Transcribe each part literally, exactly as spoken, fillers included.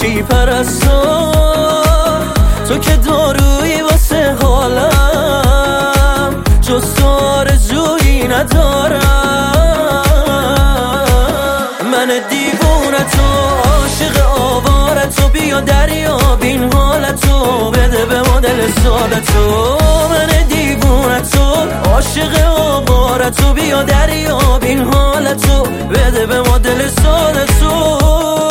عشقی پرستار، تو که دارویی واسه حالم، جز تو آرزویی ندارم. من دیوونه تو، عاشق آوارتو، بیا دریاب این حالتو، بده به ما دل سادتو. من دیوونه تو، عاشق آوارتو، بیا دریاب این حالتو، بده به ما دل سادتو.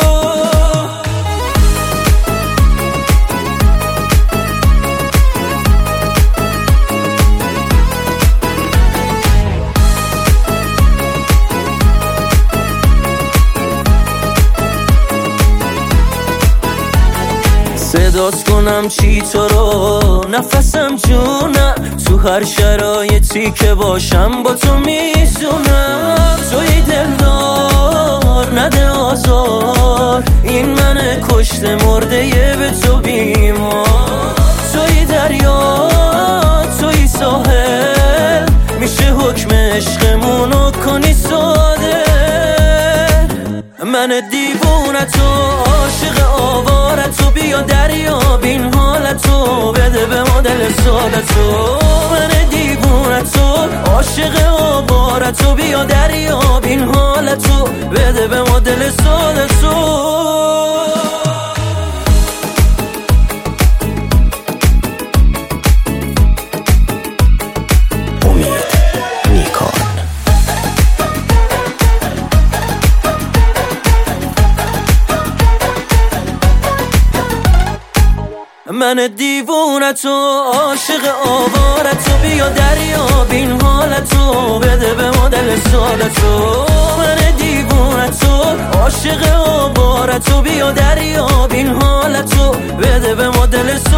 صداست کنم چی تو رو، نفسم جونم، تو هر شرایطی که باشم با تو میزونم. توی دلدار نده آزار، این من کشته مرده یه به تو بیمار. توی دریا توی ساحل، میشه حکم عشقمونو کنی ساده. من دیوونه تو، عاشق آوارتو، بیا دریاب این حالتو، بده به ما دل سادتو. من دیوونه تو، عاشق آوارتو، بیا دریاب این حالتو، بده به ما دل سادتو. من دیوونه تو، عاشق آوارتو، بیا دریاب این حالتو، بده به ما دل سادتو. من دیوونه تو، عاشق آوارتو، بیا دریاب این حالتو، بده به ما دل